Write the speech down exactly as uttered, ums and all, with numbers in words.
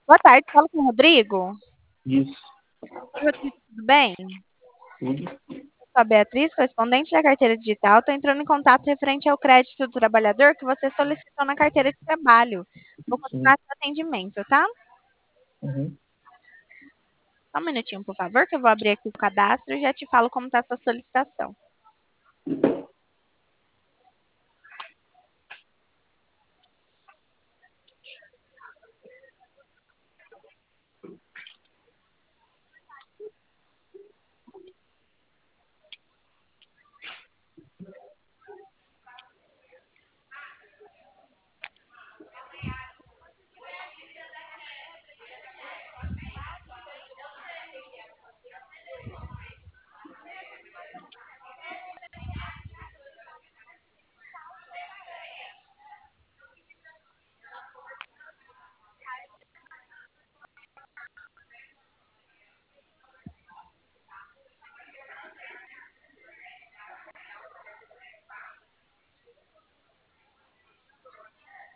Boa tarde, fala com o Rodrigo. Isso, Oi, Rodrigo, tudo bem? tudo. Eu sou a Beatriz, correspondente da carteira digital. Estou entrando em contato referente ao crédito do trabalhador que você solicitou na carteira de trabalho. Vou continuar Sim. seu atendimento, tá? Uhum. Só um minutinho, por favor, que eu vou abrir aqui o cadastro e já te falo como está a sua solicitação.